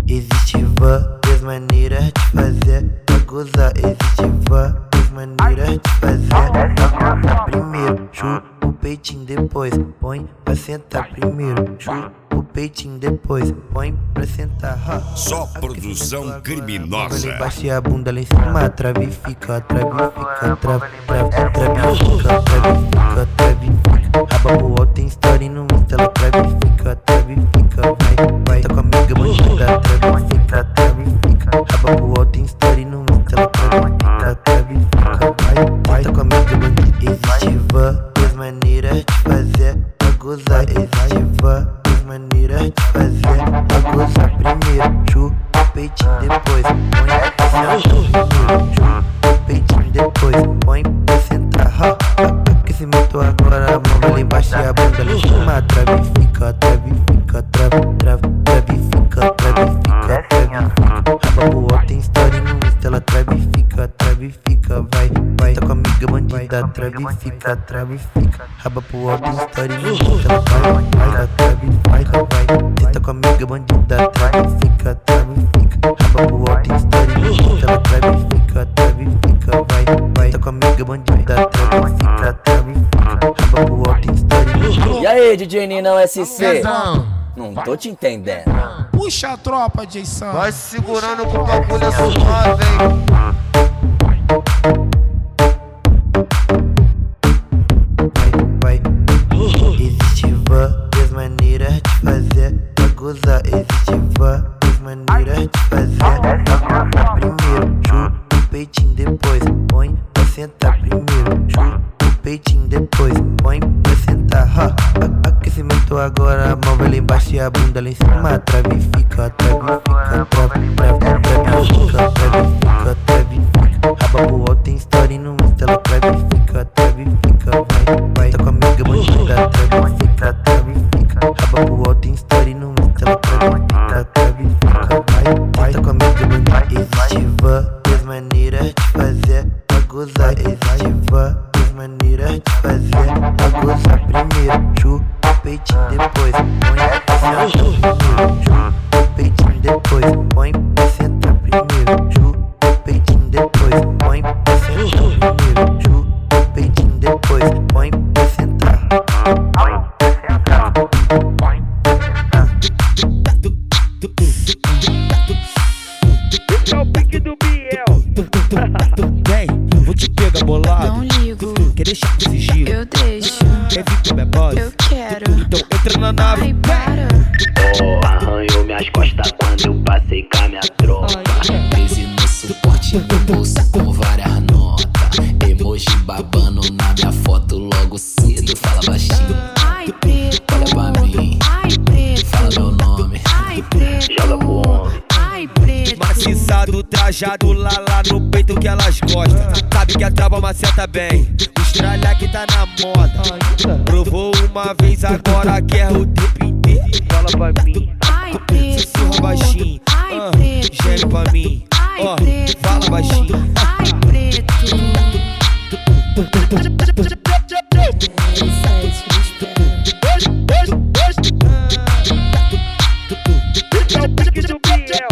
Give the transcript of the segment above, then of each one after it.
Existe várias maneiras de fazer pra gozar. Existe várias maneiras de fazer pra gozar. Primeiro, chupa o peitinho, depois põe pra sentar. Primeiro, chupa o peitinho, depois põe pra sentar. Só produção criminosa. Baixe a bunda lá em cima, trave e fica, trave e fica, trave e fica, trave e fica, trave e fica. Raba pro alto, tem story no Insta, ela trave e fica, vai. Tá com a amiga bandida, trave e fica, raba pro alto, tem story no Insta, ela trave e fica, vai. Tá com a amiga bandida. Existe várias maneiras de fazer pra gozar. Existe várias maneiras de fazer pra gozar. Primeiro, chupa o peitinho, depois põe pra sentar. Primeiro, chupa o peitinho, depois põe pra sentar. Aquecimento agora, a mão lá embaixo e a bunda lá em cima. Trave e fica, trave e fica, trave e fica, trave e fica. Raba pro alto, tem story no Insta, ela trave e fica, vai. Tá com a amiga bandida, trave e fica, raba pro alto, tem story no Insta, ela vai. Tá com a amiga bandida, trave e fica, raba pro alto, tem story no Insta, ela trave e fica, vai. Tá com a amiga bandida, trave e fica, raba pro alto, tem story no Insta. E aí, DJ Ninão SC? Não tô te entendendo. Puxa a tropa, Jason. Vai segurando com o bagulho é suave, hein? Vai. Existe várias maneiras de fazer pra gozar. Existe várias maneiras de fazer pra gozar. Primeiro, chupa o peitinho, depois põe pra sentar. Primeiro, chupa o peitinho, depois põe pra sentar. Aquecimento agora, a mão vai lá embaixo e a bunda lá em cima. Trave e fica, trave e fica, trave e fica. Raba pro alto, tem story no Insta, ela trave e fica, vai. Tá com a amiga bandida, trave e fica, raba pro alto, tem story no Insta, ela trave e fica, vai. Tá com a amiga bandida. Existe várias maneiras de fazer pra gozar. Existe várias maneiras de fazer pra gozar. Primeiro, chupa o peitinho, depois põe pra sentar. Primeiro, chupa o peitinho, depois põe pra sentar. Primeiro, chupa o peitinho, depois põe pra sentar. Primeiro, chupa o peitinho, depois põe pra sentar. É o pique do Biel. Vem, vou te pegar bolado. Não ligo, Quer deixar de sigilo? eu deixo, Quer vir com minha base? eu quero. Então entra na nave. Ai, para. Arranhou minhas costas quando eu passei com a minha tropa. 13 no suporte, no bolsa com várias notas. Emoji babando na minha foto logo cedo. Fala baixinho, Ai, preto. olha pra mim, Ai, preto. fala meu nome, Ai, preto. joga pro homem. Ai, preto. Maciçado, trajado, lá no peito que elas gostam. Sabe que a trava maceta bem, o estralha que tá na moda. Provou uma vez, agora quer o tempo inteiro. Fala pra mim. Ai, preto. Sussurra baixinho, Ai, preto. geme pra mim. Ai, Ó, preto. fala baixinho. Ai, preto. É o pique do Biel.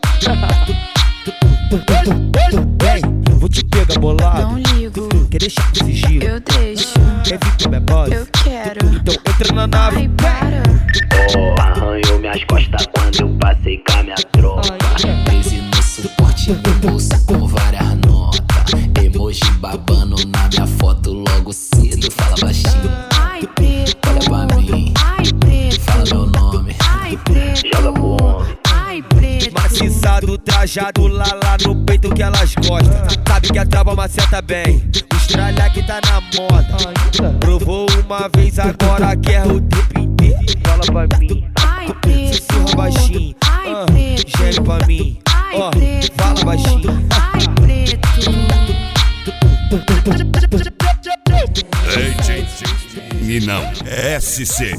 Vem, vou te pegar bolado. Não ligo, Quer deixar de sigilo? eu deixo, Quer vir com minha base? eu quero. Então entra na nave. Ai, para. Arranhou minhas costas quando eu passei com a minha tropa. 13 no suporte, no bolsa com várias notas. Emoji babando na minha foto logo cedo. Fala baixinho, Ai, preto. olha pra mim, Ai, preto. fala meu nome, Ai, preto. joga pro homem. Ai, preto. Maciçado, trajado, lá no peito que elas gostam. Sabe que a trava maceta bem, o estralha que tá na moda. Provou uma vez, agora quer o tempo inteiro. Fala pra mim. Ai, preto. Sussurra baixinho, Ai, preto. geme pra mim. Ai, Ó, preto. fala baixinho. Ai, preto. DJ Ninão SC.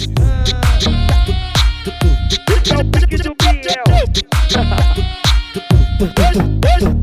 É o pique do Biel.